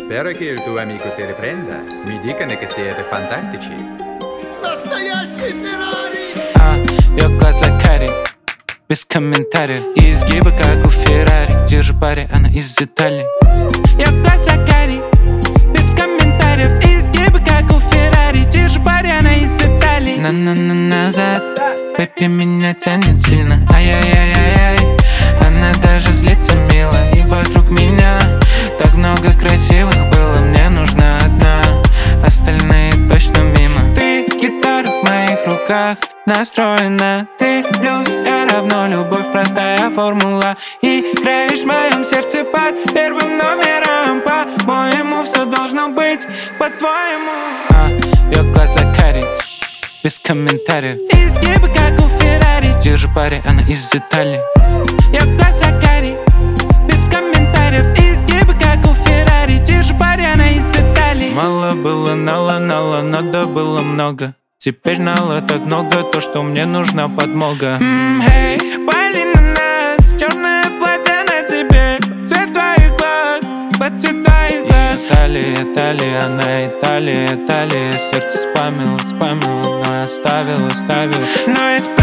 Spero che il tuo amico se riprenda. Mi dicono che siete fantastici. Настоящий Феррари! Ее глаза карие, без комментариев. И изгибы, как у Феррари. Держу паре, она из Италии. Ее глаза карие, без комментариев. И изгибы, как у Феррари. Держу паре, она из Италии. На-на-на назад, baby, меня тянет сильно. Ай-яй-яй-яй-яй. Она даже злится мило. И вокруг меня так много красивых было. Мне нужна одна, остальные точно мимо. Ты гитара в моих руках, настроена. Ты плюс, я равно любовь, простая формула. Играешь в моем сердце под первым номером. По-моему, все должно быть по-твоему. Ее глаза карие, без комментариев. Изгибы, как у Феррари. Держу паре, она из Италии. Ее глаза карие, без комментариев. Изгибы, как у Феррари. Держу паре, она из Италии. Мало было, нало, надо было много. Теперь нало так много, то, что мне нужна подмога. Эй, пали на нас, черное платье на тебе. Цвет твоих глаз, под цвет твоих глаз. Италия, она Италия. Сердце спамило, но оставила. Но